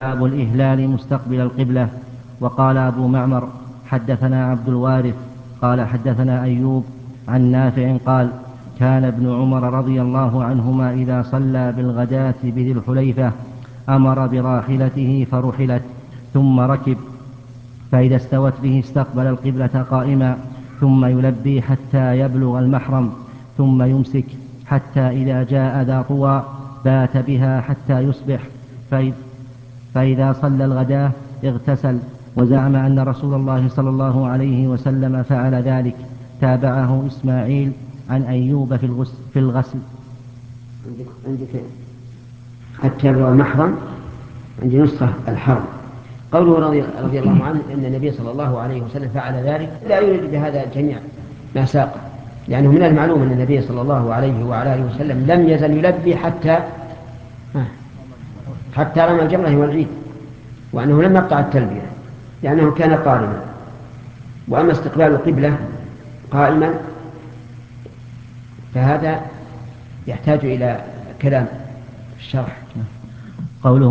باب الإهلال مستقبل القبلة. وقال أبو معمر حدثنا عبد الوارث قال حدثنا أيوب عن نافع قال كان ابن عمر رضي الله عنهما إذا صلى بالغداة بذي الحليفة أمر براحلته فرحلت ثم ركب، فإذا استوت به استقبل القبلة قائما، ثم يلبي حتى يبلغ المحرم، ثم يمسك حتى إذا جاء ذا طوى بات بها حتى يصبح، فإذا صلى الغداة اغتسل، وزعم أن رسول الله صلى الله عليه وسلم فعل ذلك. تابعه إسماعيل عن أيوب في الغسل. عندك حتى يبلغ المحرم، عندي نسخة الحرم. قوله رضي الله عنه أن النبي صلى الله عليه وسلم فعل ذلك لا يريد بهذا جميع ما ساق، لأنه من المعلوم أن النبي صلى الله عليه وعلى آله وسلم لم يزل يلبي حتى رمى الجمرة والعيد، وأنه لم يقطع التلبية لأنه كان قارنا. وأما استقبال القبلة قائما فهذا يحتاج إلى كلام في الشرح. قوله